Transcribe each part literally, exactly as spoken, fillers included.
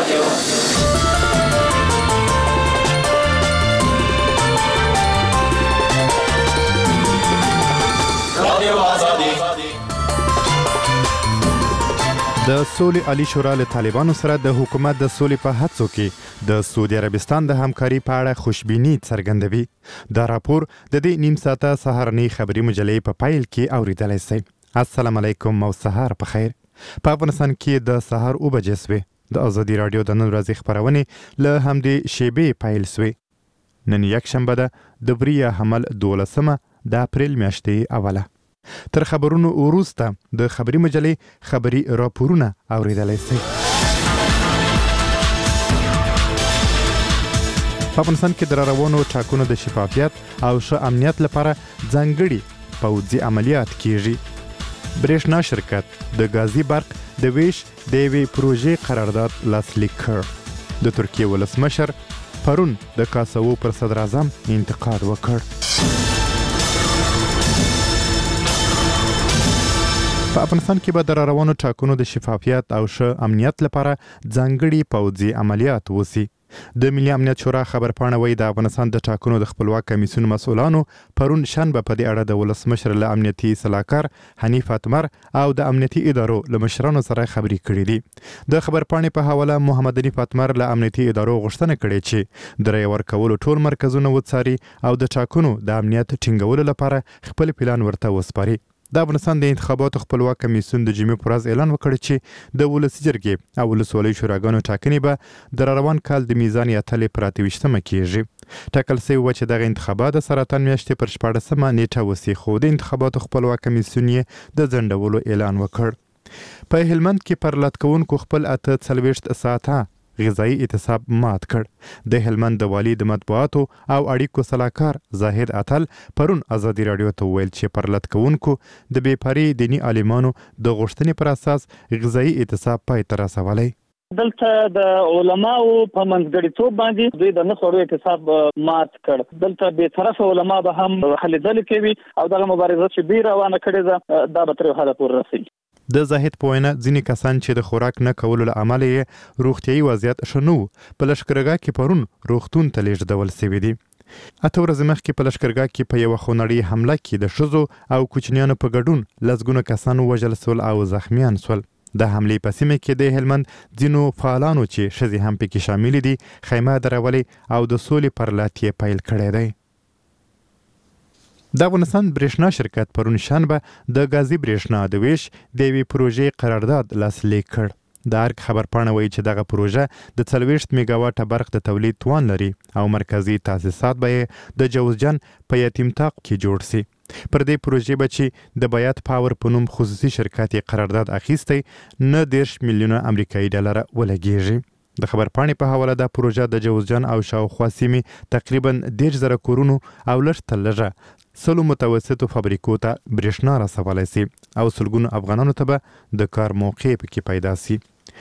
د سولې عالی شورا له طالبانو سره د حکومت د سولې په هڅو کې د سعودي عربستان د همکاري په اړه خوشبیني څرګندوي. دا راپور د دې نیم ساعته سهارنۍ خبري مجلې په پایل کې اوریدلای شئ. السلام علیکم او سهار په خیر. په افغانستان کې د سهار او بجې سوي. د ازادي رادیو د نن ورځې خبرونه له همدې شیبې پایل سوي. نن یک شنبه ده د بریه حمل دولسمه د اپریل میاشتې اوله. تر خبرونو وروسته د خبري مجلې خبري راپورونه اوریدلای شئ. په افغانستان کې د روانو ټاکنو د شفافیت او ښه امنیت لپاره ځانګړي پوځي عملیات کیږي. برېښنا شرکت د غازی برق د ویش د یوې پروژې قرارداد لاسلیک کړ. د ترکیې ولسمشر پرون د کاسوو پر صدر اعظم انتقاد وکړ. په افغانستان کې به د روانو ټاکنو د شفافیت او ښه امنیت لپاره ځانګړي پوځي عملیات وسی. د ملي امنیت شورا خبرپاڼه وایي د افغانستان د ټاکنو د خپلواک کمیسیون مسؤلانو پرون شنبه په دې اړه د ولسمشر له امنیتي سلاکار حنیف اتمر او د امنیتي ادارو له مشرانو سره خبرې کړې دي. د خبرپاڼې په حواله محمد حنیف اتمر له امنیتي ادارو غوښتنه کړې چې د رایې ورکولو ټول مرکزونه وڅاري او د ټاکنو د امنیت ټینګولو لپاره خپل پلان ورته وسپاري. د افغانستان د انتخاباتو خپلواک کمیسیون د جمعې په ورځ اعلان وکړ چې د ولسي جرګې او ولسوالۍ شوراګانو ټاکنې به د روان کال د میزان اتلې پر اته ویشتمه کیږي. ټاکل شوی و چې دغه انتخابات د سرطان میاشتې پر شپاړسمه نیټه وسي، خو د انتخاباتو خپلواک کمیسیون یې د ځنډولو اعلان وکړ. په هلمند کې پر لټکوونکو خپل اته څلوېښت ساعته غذایی اعتصاب مات کړ. د هلمند د والي د مطبوعاتو او اړیکو سلاکار زاهد اتل پرون ازادي رادیو ته ویل چې پر لټکوونکو د بېپاري دیني عالمانو د غوښتنې پر اساس غذایی اعتصاب پای ته رسولی. دلته د علماو په منځګړیتوب باندې دوی د نسوړو اعتصاب مات کړ. دلته به طرفه علما به هم هلې ځلې کوي او دغه مبارزه چې دوی روانه کړې ده دا به تر یو حده پورې رسېږي. د زاهد په وینا ځینې کسان چې د خوراک نه کولو له امله یې روغتیایي وضعیت ښه نه و په لښکرګاه کې پرون روغتون ته لیږدول سوي دي. اته ورځې مخکې په لښکرګاه کې په یوه خونړۍ حمله کې د ښځو او کوچنیانو په ګډون لسګونه کسان ووژل سول او زخمیان سول. د حملې په سیمه کې د هلمند ځینو فعالانو چې ښځې هم پکې شاملې دي خیمه درولې او د سولې پر لات یې پیل کړی دی. د افغانستان برېښنا شرکت پرون شنبه د غازی برېښنا د ویش د یوې پروژې قرارداد لاسلیک کړ. د ارګ خبرپاڼه وایي چې دغه پروژه د څلوېښت میګاواټه برق د تولید توان لري او مرکزی تاسیسات به یې د جوزجان په یتیمتاق کې جوړ سي. پر دې پروژې به چې د بیات پاور په نوم خصوصي شرکت یې قرارداد اخیستی نه دېرش میلیونه امریکایي ډالره ولګیږي. د خبرپاڼې په حواله دا پروژه د جوزجان او شاوخوا سیمې تقریبا دېرش زره کورونو او لږ تر لږه سلو متوسطو فابریکو ته برېښنا رسولی سي او سلګونو افغانانو ته به د کار موقع پکې پیدا سي.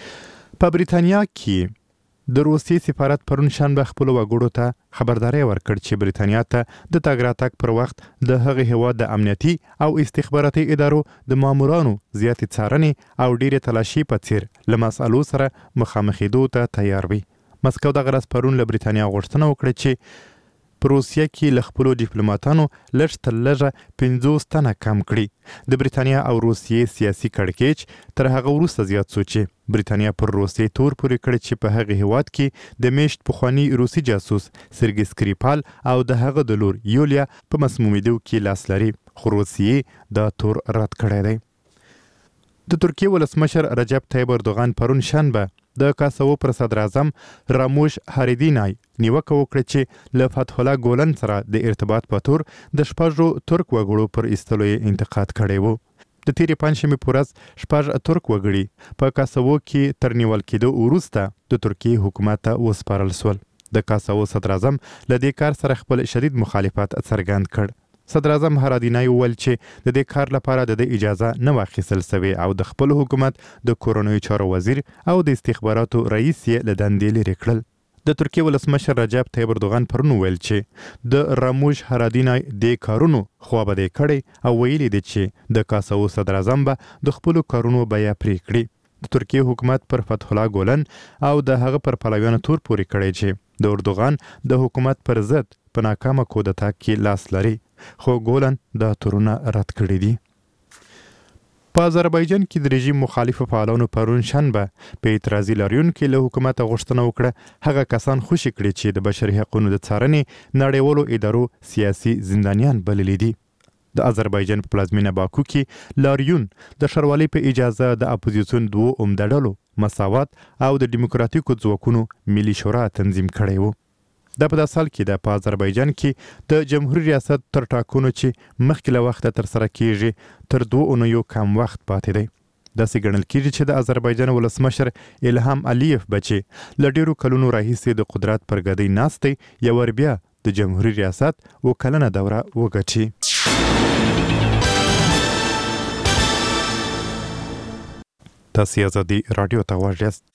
په بریتانیا کې د روسیې سفارت پرون شنبه خپلو وګړو ته خبرداری ورکړ چې بریتانیا ته د تګ راتګ پر وخت د هغې هېواد د امنیتي او استخباراتي ادارو د مامورانو زیاتې څارنې او ډېرې تلاشي په څیر له مسئلو سره مخامخېدو ته تیار وي. مسکو دغه ورځ پرون له بریتانیا غوښتنه وکړه چې په روسیه کې له خپلو ډیپلوماتانو لږ تر لږه پنځوس تنه کم کړي. د بریتانیا او روسیې سیاسي کړکېچ تر هغه وروسته زیات سو چې بریتانیا پر روسیې تور پورې کړی چې په هغه هیواد کې د میشت پخواني روسي جاسوس سرګي سکریپال او د هغه د لور یولیا په مسمومیدو کې لاس لري، خو روسیې دا تور رد کړی دی. د ترکیې ولسمشر رجب طیب اردوغان پرون شنبه د کاسوو پر صدر اعظم راموش هاریدینای نیوکه وکړه چې له فتح الله ګولن سره د ارتباط په تور د شپږو ترک وګړو پر ایستلو یې انتقاد کړی و. د تیرې پنجشنبې په ورځ شپږ ترک وګړي په کاسوو کې تر نیول کېدو وروسته د ترکیې حکومت ته وسپارل سول. د کاسوو صدر اعظم له دې کار سره خپل شدید مخالفت څرګند کړ. صدر اعظم هارادینای وویل چې د دې کار لپاره د دې اجازه نه واخیستل سوې او د خپل حکومت د کورنیو چارو وزیر او د استخباراتو رئیس یې له دندې لرې کړل. د ترکیې ولسمشر رجب طیب اردوغان پرون ویل چې د راموش هارادینای د کارونو خوابدې کړي او ویلي دي چې د کاسوو صدر اعظم به د خپلو کارونو بیه پرې کړي. د ترکیه حکومت پر فتح الله ګولن او د هغه پر پلویانو تور پورې کړی چې د اردوغان د حکومت پر ضد په ناکامه کودتا کې لاس لري، خو ګولن د تورونه رد کړي دي. په آذربایجان کې د رژیم مخالفو فعالانو پرون شنبه په اعتراضي لاریون کې له حکومت غوښتنه وکړه هغه کسان خوشي کړي چې د بشري حقوقو د څارنې نړیوالو ادارو سیاسي زندانیان بللي دي. د آذربایجان په پلازمینه باکو کې لاریون د ښاروالۍ په اجازه د اپوزیسیون دوو عمده ډلو مساوات او د دیموکراتیکو ځواکونو ملي شورا تنظیم کړی و. دا په داسې حال کې ده په آذربایجان کې د جمهوریت ریاست تر ټاکنو چې مخکې له وخته ترسره کیږي تر دوه اونیو کم وخت پاتې دی. داسې ګڼل کیږي چې د آذربایجان ولسمشر الهام الیف به چې له ډیرو کلونو راهیسې د قدرت پر ګدۍ ناست دی یو ور بیا د جمهوریت ریاست اوه کلنه دوره وګټي. تاسې ازادي راډیو ته غوږ یاست.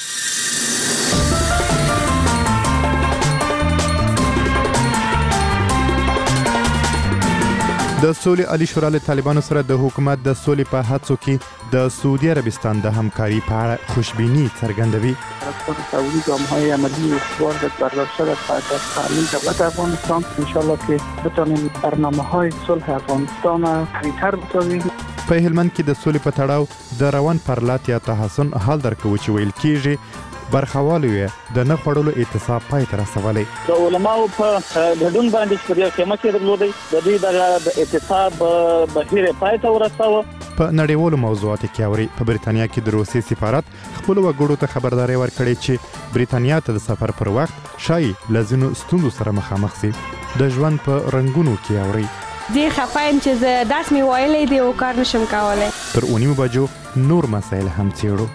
د سولې عالی شورا له طالبانو سره د حکومت د سولې په هڅو کې د سعودي عربستان د همکاري په اړه خوشبینی څرګندوي. سعودی گام‌های عملی استوار و برداشته در تعلیل دولت افغانستان انشالله که بتانیم برنامه‌های صلح افغانستان قوی‌تر بسازیم. په هلمند کې د سولې په تړاو د روان پرلات یا تحسن حال درکوي چې ویل کیږي برخوالو یې د نه خوړلو اعتصاب پای ته رسولی. د علماو په ګډون باندې پر یو قیمت یې درلودی، د دوی د اعتصاب بهیر پای ته ورساوه. په نړیوالو موضوعاتو کې اوري په بریتانیا کې د روسیې سفارت خپل وګړو ته خبرداري ورکړې چې بریتانیا ته د سفر پر وخت شای لازینو ستونزو سره مخامخ شي. د ژوند په رنگونو کې اوري ډېر خفه یم چې زه داس مې ویلی دی او کار نشم کولی. تر اونیو بجو نور مسایل هم څېړو.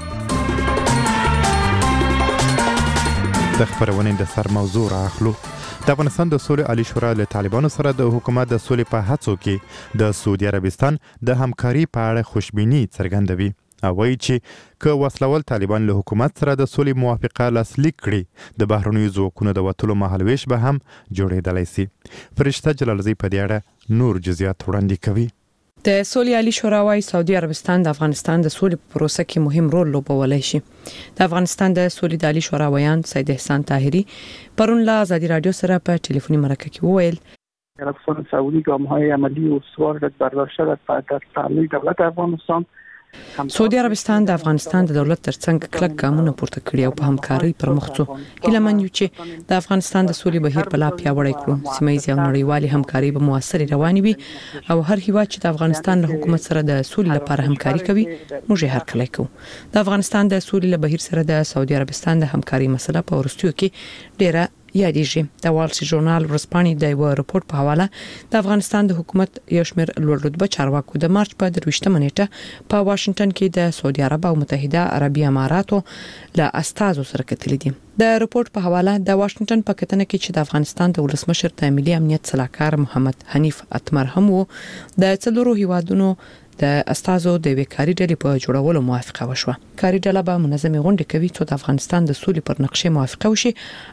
د خبرونې د سر موضوع راخلو. د افغانستان د سولې عالی شورا له طالبانو سره د حکومت د سولې په هڅو کې د سعودي عربستان د همکاري په اړه خوشبینی څرګندوي او وایي چې که وسلوال طالبان له حکومت سره د سولې موافقه لاسلیک کړي د بهرنیو ځواکونو د وتلو مهالویش به هم جوړېدلی سي. فرشته جلالزی په دې اړه نور جزئیات وړاندې کوي. د سولې عالی شورا وايي سعودي عربستان د افغانستان د سولې په پروسه کې مهم رول لوبولی شي. د افغانستان د سولې د عالی شورا ویان سید احسان طاهری پرون له ازادي رادیو سره په ټلیفوني مرکه کې وویل عربستان سعودی گام‌های عملی استوار و برداشته در تعلیل دولت افغانستان. سعودي عربستان د افغانستان د دولت ترڅنګ کلک ګامونه پورته کړي او په همکارۍ پر مخ ځو. هیله من یو چې د افغانستان د سولې بهیر په لا پیاوړی کړو. سیمایي او نړیوالې همکاري به موثرې روانې وي او هر هیواد چې د افغانستان له حکومت سره د سولې لپاره همکاري کوي موږ یې هرکلی کوو. د افغانستان د سولې له بهیر سره د سعودي عربستان د همکاري مسله په وروستیو کې ډیره یادېږي. د وال سټریټ ژورنال ورځپاڼې د یو رپورت په حواله د افغانستان د حکومت یو شمېر لوړ رتبه چارواکو د مارچ په درویشتمه نیټه په واشنگټن کې د سعودي عرب او متحده عربي اماراتو له استازو سره کتلي دي. د رپورت په حواله د واشنگټن په کتنه کې چې د افغانستان د ولسمشر د ملي امنیت سلاکار محمد حنیف اتمر هم وو د څلورو هیوادونو د استازو د وکاري ډلې په جوړولو موافقه وشوه. کاري ډله به منظمې غونډې کوي چې د افغانستان د سولې پر نقشې موافقه وشي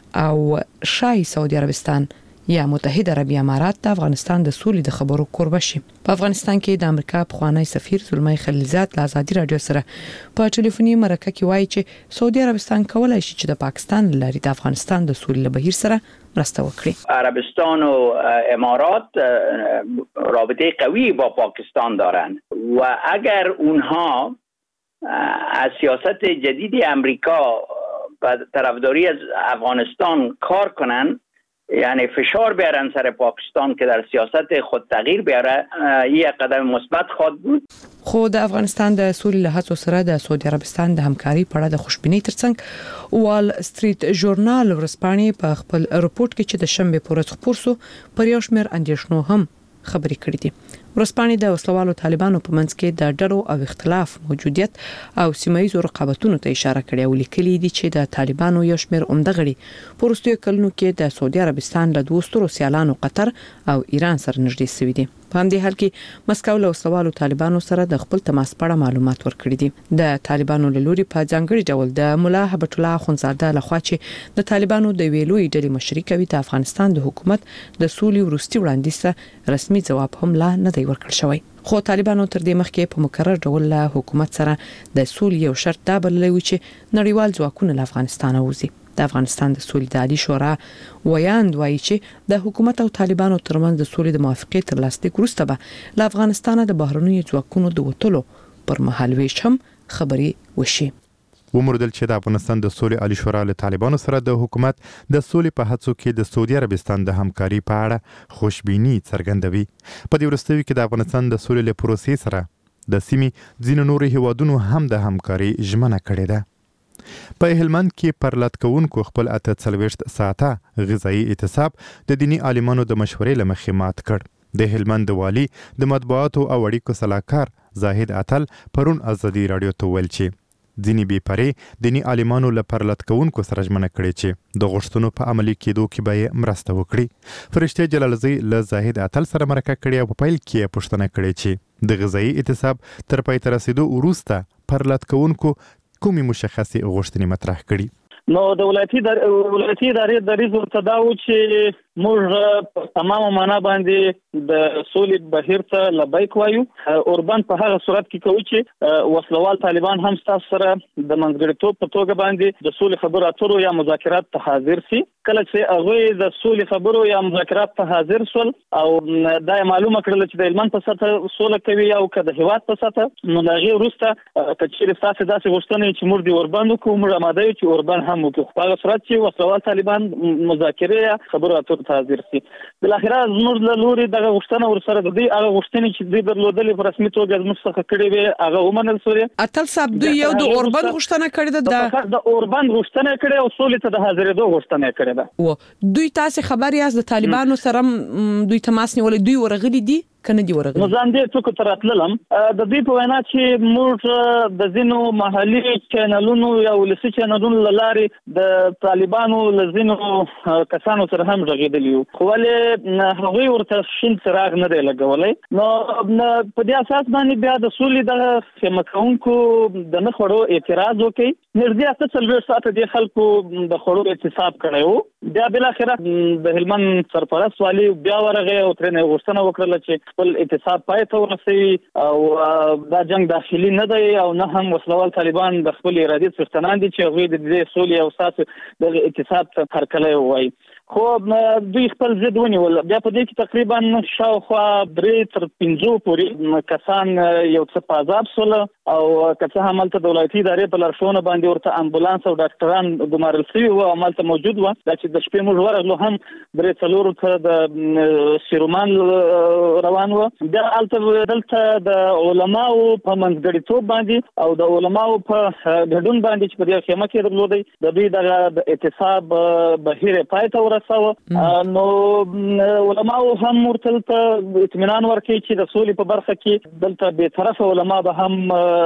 او شای سعودي عربستان یا متحده عربي امارات د افغانستان د سولې د خبرو کوربه شي. په افغانستان کې د امریکا پخوانی سفیر زلمی خلیلزاد له ازادي رادیو سره په ټلیفوني مرکه کې وایي چې سعودي عربستان کولای شي چې د پاکستان لاري د افغانستان د سولې له بهیر سره مرسته وکړي. عربستان و امارات رابطه قوی با پاکستان دارند و اگر اونها از سیاست جدید امریکا و طرفداری از افغانستان کار کنن، یعنی فشار بیارن سر پاکستان که در سیاست خود تغییر بیاره، یک قدم مثبت خواهد بود. خو د افغانستان د سولې له هڅو سره د سعودي عربستان د همکاري په اړه د خوشبینۍ ترڅنګ وال سټریټ ژورنال ورځپاڼې په خپل رپورت کې چې د شنبه په ورځ خپور شو پر یو شمېر اندېښنو هم خبرې کړې دي. ورځپاڼې د وسلوالو طالبانو په منځ کې د ډلو او اختلاف موجودیت او سیمایي رقابتونو ته اشاره کړې او لیکلي دي چې د طالبانو یو شمېر عمده غړي په وروستیو کلونو کې د سعودي عربستان له دوه سترو سیالانو قطر او ایران سره نږدې شوي دي. په په همدې حال کې مسکو له سوالو طالبانو سره د خپل تماس په اړه معلومات ورکړي دي. د طالبانو له لوري په ځانګړي ډول د مولا هبت الله اخوندزاده لخوا چې د طالبانو د ویلوي ډلې مشري کوي د افغانستان د حکومت د سولې وروستي وړاندیز رسمي جواب هم لا نه دی ورکړل شوی. خو طالبانو تر دې مخکې په مکرر ډول له حکومت سره د سولې یو شرط دا بللی و چې نړیوال ځواکونه له افغانستان وځي. د افغانستان د سولې د عالی شورا ویاند وایي چې د حکومت او طالبانو ترمنځ د سولې د موافقې تر لاسلیک وروسته به له افغانستان د بهرنیو ځواکونو د وټلو پر مهال ویش هم خبرې وشي. ومردل چې د افغانستان د سولې عالی شورا له طالبانو سره د حکومت د سولې په هڅو کې د سعودي عربستان د همکاري په اړه خوشبیني څرګندوي. په دې وروستیو کې د افغانستان د سولې له پروسې سره د سیمې ځینو نورو هیوادونو هم د همکاري ژمنه کړې ده. په هلمند کې پرلط کوونکو خپل اته څلوېښت ساعته غذایی اعتصاب د دینی عالمانو د مشورې له مخې مات کړ. د هلمند والي د مطبوعاتو او اړیکو صلاحکار زاهد اتل پرون ازادي رادیو ته ویل چې ځینې بې پرې دینی عالمانو له پرلط کوونکو سره ژمنه کړې چې د غوښتنو په عملي کېدو کې به یې مرسته وکړي. فرشته جلالزی له زاهد اتل سره مرکه کړې او په پیل کې پوښتنه کړې چې د غذایی اعتصاب تر پای ته رسیدو وروسته پرلط کوونکو کومې مشخصې غوښتنې مطرح کړي. نو د ولایتي د ولایتي ادارې د ریز ورته دا و چې موږ په تمامه معنا باندې د سولې بهیر ته لبیک وایو. اوربان په هغه صورت کې کوي چې وسلوال طالبان هم تاسو سره د منځګړیتوب په توګه باندې د سولې خبرو اترو یا مذاکرات ته حاضر سي. کله چې هغه د سولې خبرو یا مذاکرات ته حاضر شول او دا معلومه کړل چې د هلمند په سطح سوله کوي او که د هیواد په سطح، نو دا غي وروسته کچېرې تاسو داسې غوښتنې چې موږ د اوربان کوو موږ آماده یو چې اوربان هم وکړو. په هغه صورت چې وسلوال طالبان مذاکرې خبرو اترو ته حاضر سي. بل اخره زموږ له لوري دغه غوښتنه ورسره د دې هغه غوښتنې چې دوی درلودلې په رسمي توګه زموږ څخه کړې وي هغه ومنل شوې. اتل صاحب دوی یو د اوربان غوښتنه کړې ده د اوربان غوښتنه کړې او سولې ته د حاضرېدو غوښتنه کړې ده. و دوی تاسو خبر یاست د طالبانو سره دوی تماس نیولې دوی ورغلي دي کنه دی ورغلي؟ نو ځان دې څوک تر اتللم د دې په وینا چې موږ د زینو محلي چینلونو یا ولسي چینلونو لارې د طالبانو لزینو کسانو سره هم غږیدلی یو، خو ولې هغوی ورته شین څراغ نه دی لګولی. نو په دې اساس باندې بیا د سولې د خیمه کوونکو د نه خوړو اعتراض وکړي. نږدې اته څلوېښت ساعته دې خلکو د خوړو احتساب کړی و. بیا بالاخره د هلمند سرپرست والي بیا ورغی او ترې غوښتنه وکړله چې خپل احتساب پای ته ورسوي او دا جنگ داخلي نه دی او نه هم وسلوال طالبان د خپل ارادې څښتنان دي چې هغوی د دې سولې او ساسو د احتساب ته هرکلی ووایي. خو دوی خپل ضد ونیول. بیا په دې کې تقریبا شاوخوا درې تر پنځو پورې کسان یو څه په عذاب شول او که څه هم هلته د ولایتي ادارې په لارښوونه باندې ورته امبولانس او ډاکټران ګمارل شوي وو او هلته موجود وو. دا چې د شپې موږ ورغلو هم درې څلورو ته د سیرومان روان وو. بیا هلته دلته د علماو په منځګړیتوب باندې او د علماو په ګډون باندې چې په دې خیمه کې درلودی د دوی دغه د احتساب بهیر پای ته ورساوه. نو علماو هم ورته اطمینان ورکړي چې د سولې په برخه کې دلته بې طرفه علما به هم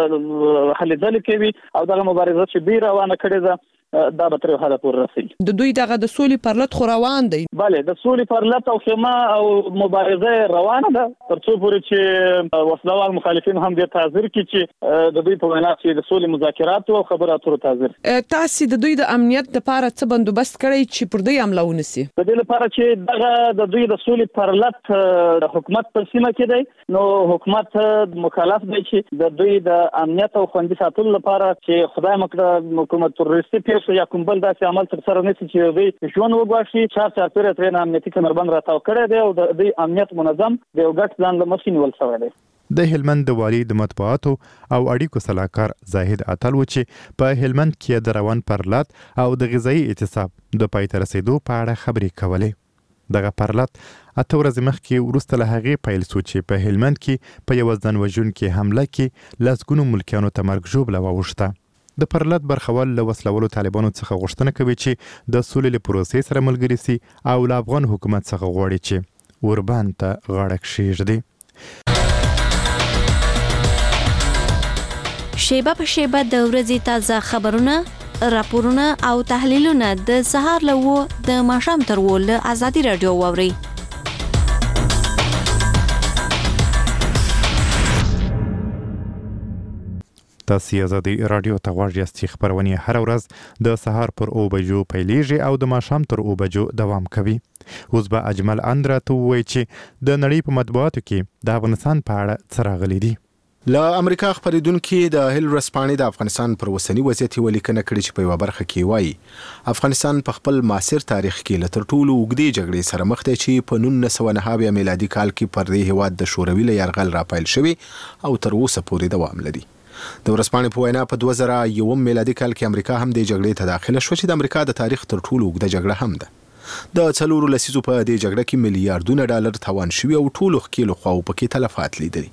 هلې ځلې کوي او دغه مبارزه چې دوی روانه کړې ده دا به تر حده پورې رسېږي. د دوی دغه د سولې پرلط خو روان دی؟ بله، د سولې پرلط او خیمه او مبارزه روانه ده تر څو پورې چې وسلوال مخالفین هم دې ته حاضر کړي چې د دوی په وینا چې د سولې مذاکرات او خبرو اترو ته حاضر. تاسو د دوی د امنیت لپاره څه بندوبست کړی چې پر دوی حمله ونسي؟ د دې لپاره چې دغه د دوی د سولې پرلط د حکومت په سیمه کې دی، نو حکومت مکلف دی چې د دوی د امنیت او خوندي ساتلو لپاره چې خدای مکړه حکومت تروریستي یا کوم بل داسې عمل تر سره نشي چې دوی ژوند وګواښي. چار چاپېره ترې نه امنیتي کمربند راتاو کړی دی او د دوی امنیت منظم د یو ګډ پلان له مخې نیول شوی دی. د هلمند والي د مطبوعاتو او اړیکو صلاحکار زاهد اتل و چې په هلمند کې د روان پرلط او د غذایی اعتصاب د پای ته رسیدو په اړه خبرې کولې. دغه پرلط اته ورځې مخکې وروسته له هغې پیل شو چې په هلمند کې په یوه ځان وژونکې حمله کې لسګونو ملکیانو ته مرګ ژوبله واوښته. د پرلط برخوال له وسلوالو طالبانو څخه غوښتنه کوي چې د سولې له پروسې سره ملګري سي او له افغان حکومت څخه غواړي چې اوربان ته غاړه کښېږدي. شیبه په شیبه د ورځې تازه خبرونه، راپورونه او تحلیلونه د سهار له وو د ماښام تر وو له ازادي رادیو واوري. تاسو آزادي رادیو ته غواړئ چې خبرونه هر ورځ د سهار پر او بجو پیلېږي او د ماښام تر او بجو دوام کوي. اوس به اجمل اندرا ته وایي چې د نړۍ په مطبوعاتو کې د افغانستان په اړه څه راغلي دي. له امریکا خبرېدونکي د هیل رسپانې د افغانستان پر وسنی وضعیت ولیکنه کړې چې په یوه برخه کې وایي افغانستان په خپل معاصر تاریخ کې له تر ټولو اوږدې جګړې سره مخ دی چې په نولس سوه نهه اویا میلادي کال کې پر دې هیواد د شوروي له یرغل راپیل شوی او تر اوسه پورې دوام لري. د ورسپانې په وینا په دوه زره یوم میلادي کال کې امریکا هم د جګړې ته داخله شوه چې د امریکا د تاریخ تر ټولو اوږده جګړه هم ده. د څلورو لسیزو په دې جګړه کې میلیارډونه ډالر تاوان شوي او ټولو ښکېلو خواو پکې تلفات لیدلي.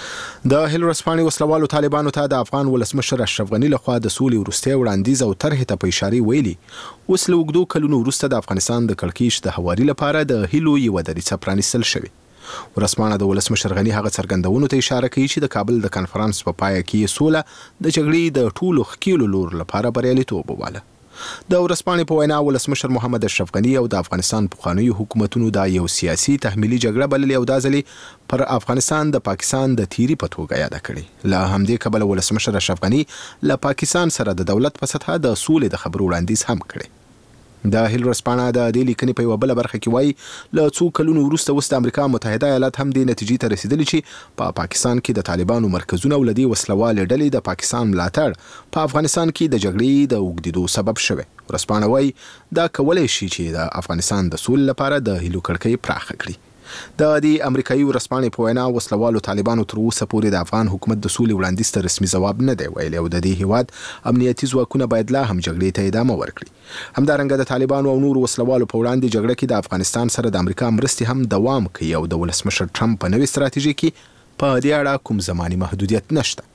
د هیل رسپانې وسلوالو طالبانو ته د افغان ولسمشر اشرف غني لخوا د سولې وروستی وړاندیز او طرحې ته په اشارې ویلي اوس له اوږدو کلونو وروسته د افغانستان د کړکېچ د هواري لپاره د هیلو یوه دریڅه پرانیستل شوې. ورسپانه د ولسمشر غني هغه څرګندونو ته اشاره کوي چې د کابل د کنفرانس په پای کې سوله د جګړې د ټولو ښکېلو لور لپاره بریالیتوب وواله. د ورسپانې په وینا ولسمشر محمد اشرف غني او د افغانستان پخوانیو حکومتونو دا یو سیاسي تحمیلي جګړه بللې او دا ځلې پر افغانستان د پاکستان د تیری په توګه یاد کړي. له همدې کبله ولسمشر اشرف غني له پاکستان سره د دولت په سطحه د سولې د خبرو وړاندیز هم کړي. د هیل رسپانه د دې لیکنې په یوه بله برخه کې وایي له څو کلونو وروسته اوس د امریکا متحده ایالات هم دې نتیجې ته رسېدلي چې په پا پاکستان کې د طالبانو مرکزونه او له دې وسلوالې ډلې د پاکستان ملاتړ په افغانستان کې د جګړې د اوږدېدو سبب شوی. رسپانه وایي دا کولی شي چې د افغانستان د سولې لپاره د هیلو کړکۍ پراخه کړي. د دې امریکایي ورسپانې په وینا وسلوالو طالبانو تر اوسه پورې د افغان حکومت د سولې وړاندیز ته رسمي ځواب نه دی ویلی او د دې هیواد امنیتي ځواکونه باید لا هم جګړې ته ادامه ورکړي. همدارنګه د طالبانو او نورو وسلوالو په وړاندې جګړه کې د افغانستان سره د امریکا مرستې هم دوام کوي او د ولسمشر ټرمپ په نوې ستراتیژي کې په دې اړه کوم زماني محدودیت نشته.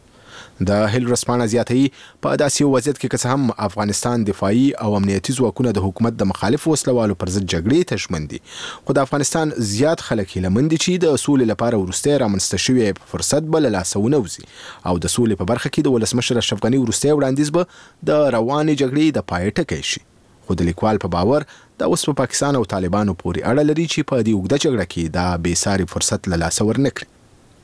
د هیل رسپانه زیاتوي په داسې وضعیت کې که څه هم افغانستان دفاعي او امنیتي ځواکونه د حکومت د مخالف وسلوالو پر ضد جګړې ته ژمن دي خو د افغانستان زیات خلک هیله مند دي چې د سولې لپاره وروستی رامنځته شوی فرصت به له لاسه ونه وځي او د سولې په برخه کې د ولسمشر اشرف غني وروستی وړاندیز به د روانې جګړې د پای ټکی شي. خو د لیکوال په باور دا اوس په پاکستان او طالبانو پورې اړه لري چې په دې اوږده جګړه کې دا بېساري فرصت له لاسه ورنه کړي.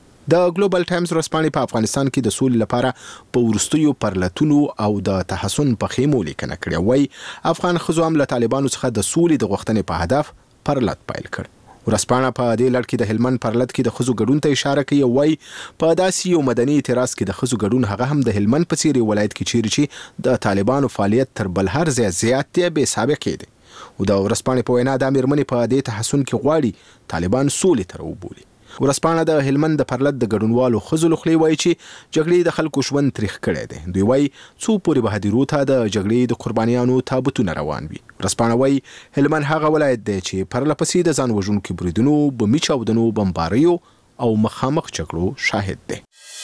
د ګلوبل ټایمز ورځپاڼې په افغانستان کې د سولې لپاره په وروستیو پرلتونو او د تحسن په خیمو لیکنه کړې وای افغان ښځو هم له طالبانو څخه د سولې د غوښتنې په هدف پرلت پیل کړ. ورځپاڼه په دې لړ کې د هلمند پرلت کې د ښځو ګډون ته اشاره کوي وای په داسې یو مدني اعتراض کې د ښځو ګډون هغه هم د هلمند په څیر ولایت کې چیرې چې د طالبانو فعالیت تر بل هر ځای زیات دی بې سابقې دی او د ورځپاڼې په وینا د میرمنې په دې تحسن کې غواړي طالبان سولې ته راوبولي. ورځپاڼه د هلمند د پرلت د ګډونوالو ښځو له خولې وایي چې جګړې د خلکو ژوند تریخ کړی دی. دوی وایي څو پورې به هدیرو ته د جګړې د قربانیانو تابوتونه روان وي. ورځپاڼه وایي هلمند هغه ولایت دی چې پرله پسې د ځان وژونکو بریدونو بمي چاودنو بمباریو او مخامخ جګړو شاهد دی.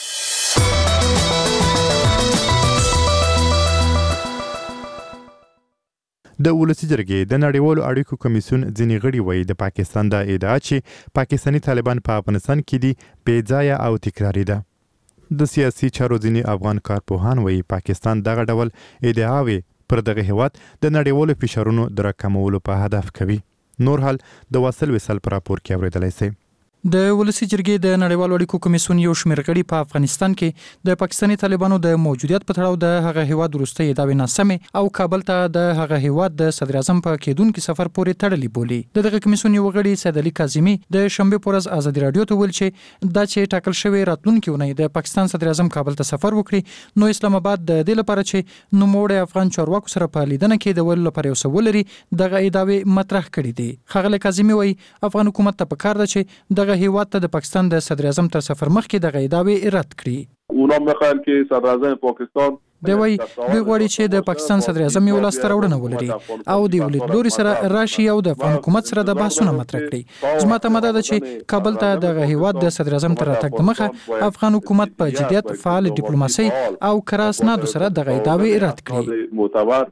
د ولسی جرګې د نړیوالو اړیکو کمیسیون ځینې غړي وایي د پاکستان د ادعا چې پاکستاني طالبان په افغانستان کې دي بې ځایه او تکراري ده. د سیاسي چارو ځینې افغان کارپوهان وایي پاکستان دغه ډول ادعاوې پر دغه هیواد د نړیوالو فشارونو د راکمولو په هدف کوي. نور حال د واصل وصل پر راپور کې اوریدلای شئ. د ولسی جرګې د نړیوالو اړیکو کمیسیون یو شمېر غړي په افغانستان کې د پاکستاني طالبانو د موجودیت په تړاو د هغه هیواد وروستۍ ادعاوې ناسمې او کابل ته د هغه هیواد د صدر اعظم په کېدونکي سفر پورې تړلې بولي. د دغه کمیسیون یو غړي سید علي کاظمي د شنبه په ورځ ازادي رادیو ته ویل چې دا چې ټاکل شوی راتلونکي اونۍ د پاکستان صدر اعظم کابل ته سفر وکړي نو اسلام آباد د دې لپاره چې نوموړی افغان چارواکو سره په لیدنه کې د ولې لپاره یو څه ولري دغه ادعاوې مطرح کړي دي. ښاغلی کاظمي وایي افغان حکومت ته پکار ده چې دغه هیواد ته د پاکستان د صدر اعظم تر سفر مخکې دغه ادعاوې رد کړي. اونا میخواین که صدر اعظم پاکستان دی وایي دوی غواړي چې د پاکستان صدر اعظم یو لاسته راوړنه ولري او د یو لیدلوري سره راشي او د افغان حکومت سره د بحثونه مطرح کړي. زما تمه ده چې کابل ته دغه هیواد د صدر اعظم تر راتګ دمخه افغان حکومت په جدیت فعال ډیپلوماسي او کره اسنادو سره دغه ادعاوې رد کړي.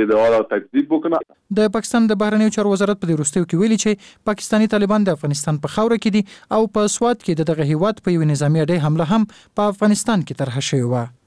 د پاکستان د بهرنیو چارو وزارت په وروستیو کې ویلي چې پاکستاني طالبان د افغانستان په خاوره کې دي او په سواد کې د دغه هیواد په یو نظامی اډې حمله هم په افغانستان کې طرح شوې و.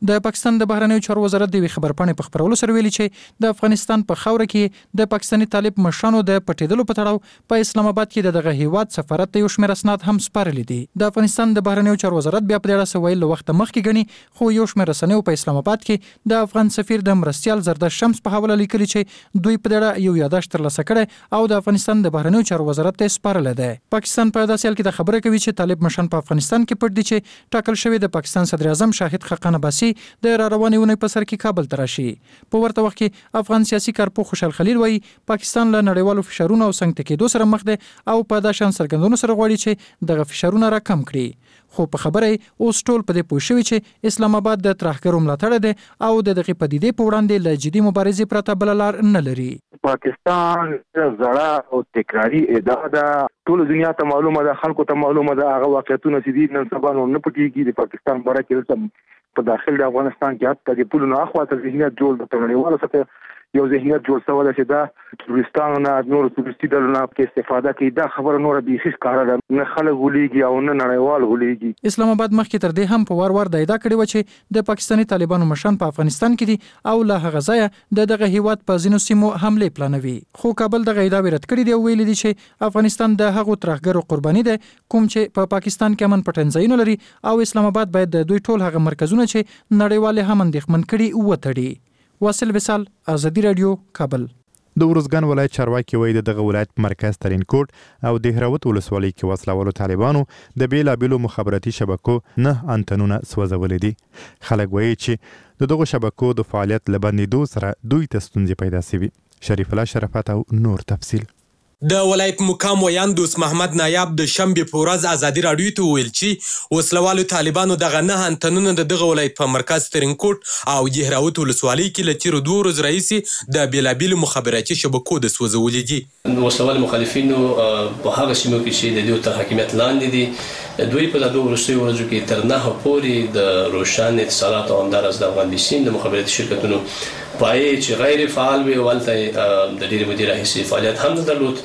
د پاکستان د بهرنیو چارو وزارت د خبرپاڼې په خبرولو سره ویلي چې د افغانستان په خاوره کې د پاکستاني طالب مشرانو د پټېدلو په تړاو په اسلام آباد کې د دغه هیواد سفارت ته یو شمېر اسناد هم سپارلي دي. د افغانستان د بهرنیو چارو وزارت بیا په دې اړه ویل له وخت مخکې غني خو یو شمېر رسنیو په اسلام آباد کې د افغان سفیر د مرستیال زرده شمس په حواله لیکلي چې دوی په دې اړه یو یادښت ترلاسه کړی او د افغانستان د بهرنیو چارو وزارت ته سپارلی دی. پاکستان په داسې حال کې د خبره کوي چې طالب مشران په افغانستان کې پټ دي چې ټاکل شوی د پاکستان صدر اعظم شاهد خاقان عباسي د را روانې ونې په سر کې کابل ته راشي. په ورته وخت کې افغان سیاسي کارپوه خوشحال خلیل وایي پاکستان له نړیوالو فشارونو او څنګ ټکېدو سره مخ دی او په دا شان څرګندونو سره غواړي چې دغه فشارونه راکم کړي. خو په خبره اوس ټول په دې پوه شوي چې اسلام آباد د ترهګرو ملاتړ دی او د دغې پدیدې په وړاندې له جدي مبارزې پرته بله لار نه لري. پاکستان زړه او تکراری ادعا ده، ټول دنیا ته معلومه ده، خلکو ته معلومه ده، هغه واقعیتونه چې دي نن سبا نو نه پټېږي. د پاکستان باره کې په داخل د افغانستان کې حتی د پولو نه اخوا ته ذهنیت جوړ د نړیوالو څخه یو ذهنیت جوړ شوی چې دا ټوریستانو نه نور ټوریستي ډلو نه کې استفاده کوي. دا خبره نور بیخي ښکاره ده، نه خلک غولېږي او نه نړیوال غولېږي. اسلام آباد مخکې تر دې هم په وار وار د ادعا کړې و چې د پاکستاني طالبانو مشران په افغانستان کې دي او له هغه ځایه د دغه هیواد په ځینو سیمو حملې پلانوي. خو کابل دغه ادعا رد کړې دی او ویلي دي چې افغانستان د هغو ترهګرو قرباني دی کوم چې په پاکستان کې امن پټنځایونه لري او اسلام آباد باید د دوی ټول هغه مرکزونه چې نړیوال هم اندېښمن کړي وتړي. واصل وصال، آزادي رادیو، کابل. د ارزګان ولایت چارواکي وایي دغه ولایت مرکز ترین کوټ او د هراوت ولسوالۍ کې وسلوالو طالبانو د بیلابیلو مخابراتي شبکو نه انتنونه سوځولي دي. خلک وایي چې د دغه شبکو د فعالیت له بندېدو سره دوی ته ستونزې پیدا شوي. شریف الله شرافت او نور تفصیل. د ولایت مقام ویان دوست محمد نایاب د شنبې په ورځ ازادي راډیو ته وویل چې وسلوالو طالبانو دغه نه انتنونه د دغه ولایت په مرکز ترینکوټ او دهراوت ولسوالۍ کې له تیرو دوه ورځو راهیسې د بیلابیلو مخابراتي شبکو د سوځولي دي. وسلوال مخالفینو په هغه سیمو کې چې د دوی تر حاکمیت لاندې دي دوی په دغه وروستیو ورځو کې تر نهه پورې د روشن اتصالات او همداراز د افغان بیسیم د مخابراتي شرکتونو پای چې غیر فعال وي ولته د ډېرې مودې راهیسې فعالیت هم نه درلود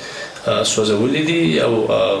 سوځولي دي او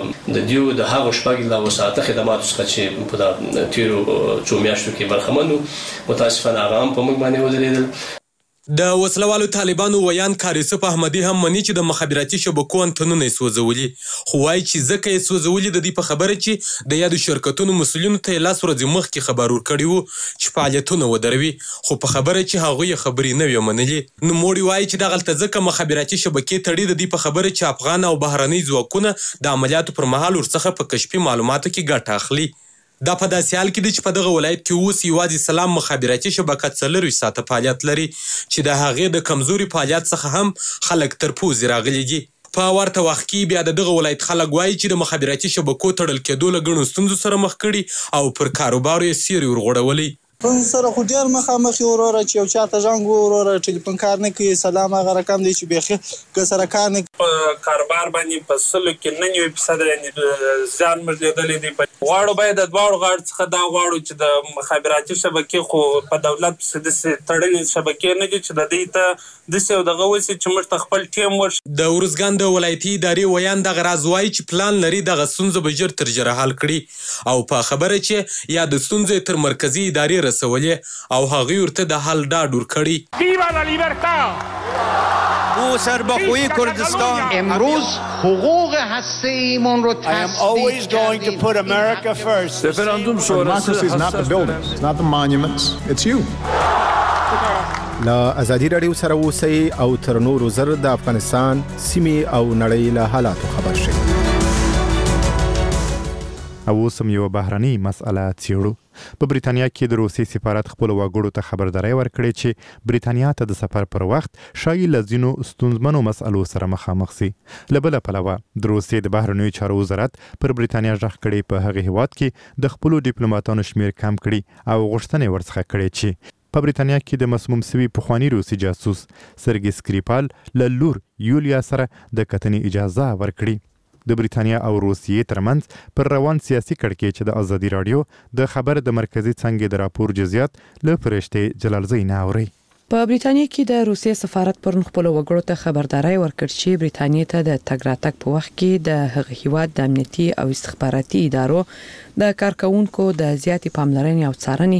د دیو د هغه شپږ لا وساته خدماتو څخه چې په تیرو څو میاشتو کې برخمن وو متاسفانه هغه هم په موږ باندې ودرېدل. د وسلوالو طالبانو ویان کاریوسف احمدي هم مني چې د مخابراتي شبکو انتنونه یې سوځولي، خو وایي چې ځکه یې سوځولي د دې په خبره چې د یادو شرکتونو مسؤلینو ته یې لاس ورځې مخکې خبر ورکړی وو چې فعالیتونه ودروي، خو په خبره چې هغوی یې خبرې نه وې منلي. نوموړي وایي چې دغلته ځکه مخابراتي شبکې تړي د دې په خبره چې افغان او بهرني ځواکونه د عملیاتو پر مهال ورڅخه په کشفي معلوماتو کې ګټه اخلي. دا په داسې حال کې دی چې په دغه ولایت کې اوس یوازې سلام مخابراتي شبکه څلرویشت ساعته فعالیت لري چې د هغې د کمزوري فعالیت څخه هم خلک تر پوزې راغلي دي. په ورته وخت کې بیا د دغه ولایت خلک وایي چې د مخابراتي شبکو تړل کېدو له ګڼو ستونزو سره مخ کړي او پر کاروبارو یې سیوري ورغوړولی. پن سره خو ډېر مخامخ یو وروره چې یو چاته زنګ وروره ټلیفون کار نه کوي سلام هغه رقم دی چې بیخي که سره کار نه په کاروبار باندې په سلو کې نه نیوي فیصده یعنې زیان موږ لیدلی دی. غواړو باید د دواړو غاړو څخه دا غواړو چې د مخابراتي شبکې خو په دولت پسې داسې تړلې شبکې نه دي چې د دوی ته داسې یو دغه وسي چې موږ ته خپل ټیم ورشي. د ارزګان د ولایتي ادارې ویان دغه راز وایي چې پلان لري دغه ستونزه به ژر تر ژره حل کړي او په خبره چې یا د ستونزې تر مرکزي ادارې رسولې او هغوی ورته د حل ډاډ ورکړي. ویوا لا لیبرتا او سربخویی کردستان امروز حقوق هسته‌ایمون رو تثبیت کردیم. رفراندوم شورای is not the buildings, it's not the monuments, it's you. لا ازادي رادیو سره اوسئ او تر نورو زر د افغانستان سیمې او نړۍ له حالاتو خبر شئ. او سم یو بهرني مسأله څیړو. په بریتانیا کې د روسي سفارت خپل وګړو ته خبرداري ورکړې چې بریتانیا ته د سفر پر وخت شایي له ځینو ستونزمنو مسألو سره مخامخ سي. له بله پلوه د روسیې د بهرنیو چارو وزارت پر بریتانیا غږ کړی په هغه هیواد کې د خپلو ډیپلوماټانو شمیر کم کړي او غوښتنې ورڅخه کړې چې په بریتانیا کې د مسموم سوي پخواني روسي جاسوس سرګي سکریپال له لور یولیا سره د کتنې اجازه ورکړي. د بریتانیا او روسیې ترمنځ پر روان سیاسي کړکېچ چې د ازادي راډیو د خبر د مرکزي څنګه د راپور جزئیات له فرشته جلالزی نه اوري. په بریتانیا کې د روسیې سفارت پرون خپل وګړو ته خبرداري ورکړ چې بریتانیا ته د تګ راتګ په وخت کې د هغه هیواد د امنیتي او استخباراتي ادارو د کارکونکو د زیاتې پاملرنې او څارنې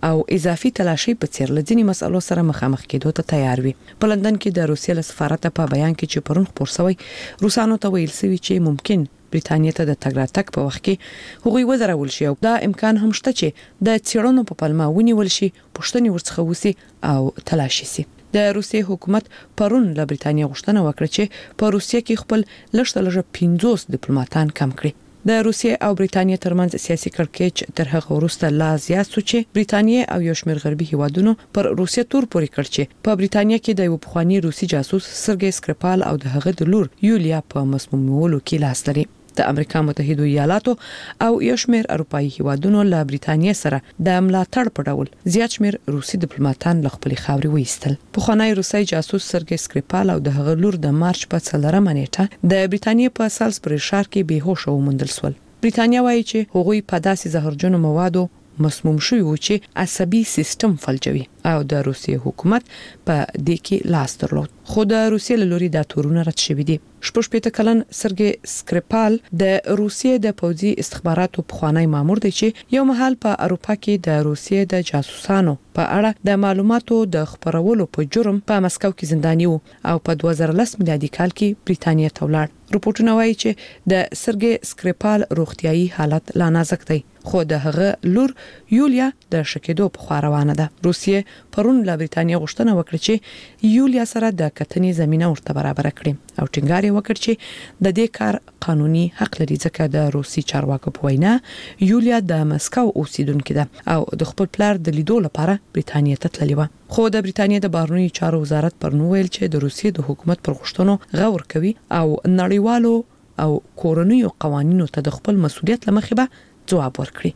او اضافي تلاشي په څیر لځنی مسالو سره مخامخ کېدو ته تیار وي. په لندن کې د روسیې له سفارت په بیان کې چې پرون خبر شوی روسانو ته ویل شوی چې ممکن بریتانیا ته د تګ راتګ په وخت کې هغوی وزرول شي او دا امکان هم شته چې د څېړنو په پلمه ونیول شي، پوښتنې ورڅخه وسی او تلاشي شي. د روسیې حکومت پرون له بریتانیا غوښتنه وکړه چې په روسیې کې خپل لږ لږ پنځوس ډیپلوماټان کم کړي. د روسیې او بریتانیا ترمنځ سیاسي کړکېچ تر هغه وروسته لا زیات شو چې بریتانیا او یو شمېر غربي هیوادونو پر روسیې تور پورې کړ چې په بریتانیا کې د یو پخوانی روسي جاسوس سرګي سکریپال او د هغه د لور یولیا په مسمومولو کې لاس لري. د امریکا متحده ایالاتو او یو شمېر اروپאי هیوادونو له بریتانیا سره د ملاتړ په ډول زیات شمېر روسي ډیپلوماټان له خپل خاورې وایستل. پخوانی روسي جاسوس سرګي سکریپال او د هغه لور د مارچ په څلورمه نیټه د بریتانیا په سالزبري ښار کې بېهوش وموندل شول. بریتانیا وایي چې هغوی په داسې زهرجنو موادو مسموم شوی و چې عصبي سیستم فلجوي او د روسیې حکومت په دې کې لاس درلود. خو د روسیې له لوري د تورونه رد شوی دي. شپږ شپېته کلن سرګي سکریپال د روسیې د پوځي استخباراتو پخوانی مامور دی چې یو مهال په اروپا کې د روسیې د جاسوسانو په اړه د معلوماتو د خبرولو په جرم په مسکو کې زنداني و او په دوه زره لس میلادي کال کې بریتانیا ته ولاړ. رپورټونه وایي چې د سرګي سکریپال روغتيایي حالت لا نازک دی، خو د هغه لور یولیا د شکېدو په خوا روانه ده. روسیې پرون له بریتانیا غوښتنه وکړه چې یولیا سره د کتنې زمينه ورته برابر کړي او ټینګار یې وکړ چې د دې کار قانوني حق لري ځکه د روسي چارواکو په وینا یولیا د مسکو اوسیدونکې ده او د خپل پلار د لیدو لپاره بریتانیا ته تللی و. خو د بریتانیا د بهرنیو چارو وزارت پرنو ویل چې د روسیې د حکومت پر غوښتنو غور کوي او نړیوالو او کورنیو قوانینو ته د خپل مسؤلیت لمخې به جواب ورکړي.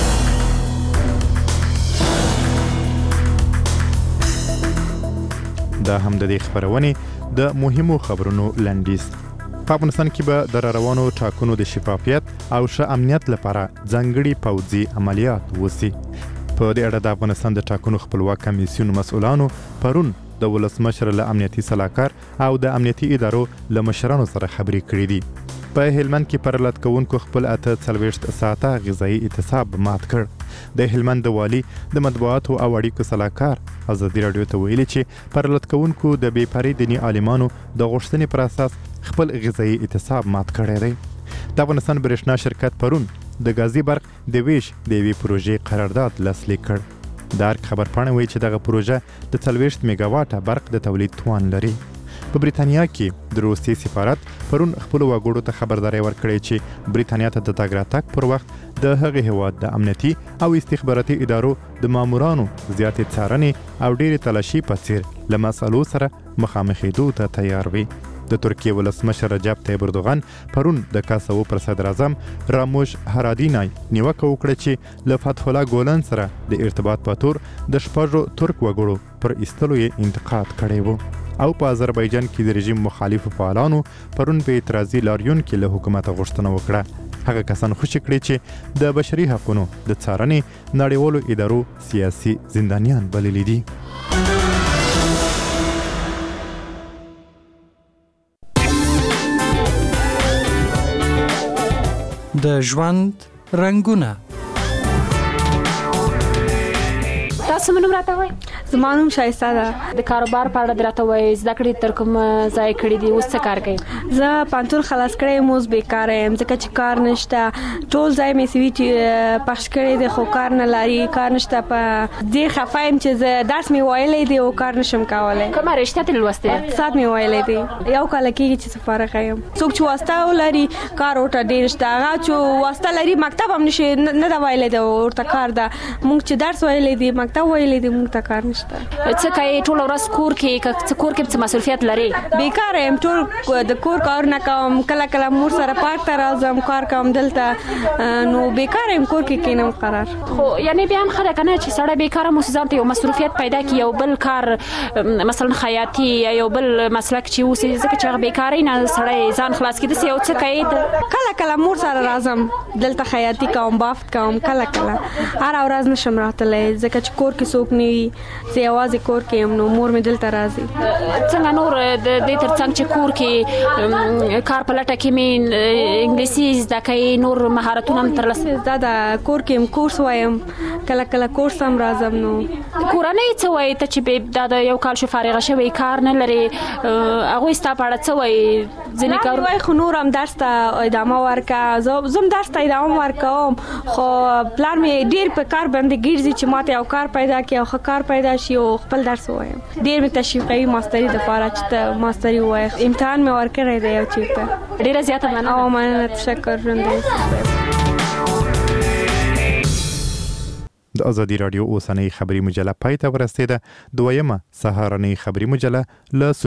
دا هم د دې خبرونه د مهمو خبرونو لنډیز. په افغانستان کې به د روانو ټاکنو د شفافیت او ښه امنیت لپاره ځانګړي پوځي عملیات وسی. په دې اړه د افغانستان د ټاکنو خپلواک کمیسیون مسؤلانو پرون د ولسمشر له امنیتي صلاحکار او د امنیتي ادارو له مشرانو سره خبرې کړې دي. په هلمند کې پرلط کوونکو خپل اته څلوېښت ساعته غذایی اعتصاب مات کړ. د هلمند د والي د مطبوعاتو او اړیکو صلاحکار ازادي راډیو ته ویلي چې پرلط کوونکو د بې پرې دیني عالمانو د غوښتنې پر اساس خپل غذایی اعتصاب مات کړی دی. د افغانستان برېښنا شرکت پرون د غازی برق د ویش د یوې پروژې قرارداد لاسلیک کړ. د ارګ خبرپاڼه وایي چې دغه پروژه د څلوېښت میگا واټه برق د تولید توان لري. په بریتانیا کې د روسي سفارت پرون خپل وګړو ته خبرداري ورکړې چې بریتانیا ته د تګ راتګ پر وخت د هغه هیواد د امنیتي او استخباراتي ادارو د مامورانو زیاتې څارنې او ډېرې تلاشي په څیر له مسالو سره مخامخېدو ته تیار وي. د ترکیه ولسمشر رجب طیب اردوغان پرون د کاسوو پر صدر اعظم راموش هرادینای نیوکه وکړه چې له فتح الله ګولن سره د ارتباط په تور د شپږو ترک وګړو پر ایستلو یې انتقاد کړی و. او په آذربایجان کې د رژیم مخالفو فعالانو پرون په اعتراضي لاریون کې له حکومت غوښتنه وکړه. هغه کسان خوشی کړي چې د بشري حقوقو د څارنې نړیوالو ادارو سیاسي زندانیان بللي دي. د ژوند رنگونه تاسو منو راته وای زمانوم شایسته ده. د کاروبار په اړه راته وای زده کړې تر کوم ځای کړې دي اوس څه کار کوي؟ زه پانتون خلاص کړی موز بیکاره یم ځکه چې کار نشته. ټول ځای مې سوي چې پخش کړی دی خو کار نه لري، کار نشته. په دې خفه یم چې زه درس مې ویلی دی او کار نشم کولی. کومه رشته ترې لوستې؟ اقتصاد مې ویلی دی. یو کال کېږي چې زه فارغه یم. څوک چې واسطه ولري کار ورته ډېر شته، هغه چې واسطه لري مکتب هم نشي نه ده ویلی دی ورته کار ده. موږ چې درس ویلی دی مکتب ویلی دی موږ ته کار نشته. څه کوي ټول ورځ کور کې که کور کې څه مسؤلیت لري؟ بیکاره یم، ټول د کور کارونه کوم، کله کله مور سره پارک ته راځم کار کوم دلته، نو بیکاره یم کور کې کینم قرار. خو یعنی بیا هم خلک نه چې سړی بیکاره مو ځان ته یو مسؤلیت پیدا کړي، یو بل کار مثلا خیاطي یا یو بل مسلک چې اوس ځکه چې هغه بیکاری نه سړی ځان خلاص کړي. څه یو څه کوي؟ کله کله مور سره راځم دلته خیاطي کوم، بافت کوم، کله کله هر ورځ نشم راتلی ځکه چې کور کې څوک نه وي زه یوازې کور کې یم نو مور مې دلته راځي. څنګه نور د دې ترڅنګ چې کور کې کار په لټه کې مې انګلیسي زده کوي نور مهارتونه هم ترلاسه دا د کور کې کورس وایم کله کله کورس هم راځم. نو کورنۍ څه وایي ته چې دا د یو کال شو فارغه شوی کار نه لري هغوی ستا په اړه څه وایي؟ ځینې کار وایي خو نور هم درس ته ادامه ورکړه زه درس ته ادامه ورکوم خو پلان مې ډېر په کار باندې ګرځي چې ماته یو کار پیدا کړي او ښه کار پیدا شي او خپل درس ووایم. ډېر مې تشویق کوي ماستري دپاره چې ته ماستري ووایې. امتحان مې ورکړی دی یو چېرته. ډېره زیاته مننه. او مننه تشکر ژوندی. د ازادي راډیو اوسنۍ خبري مجله پای ته ورسېده. دویمه سهارنۍ خبري مجله له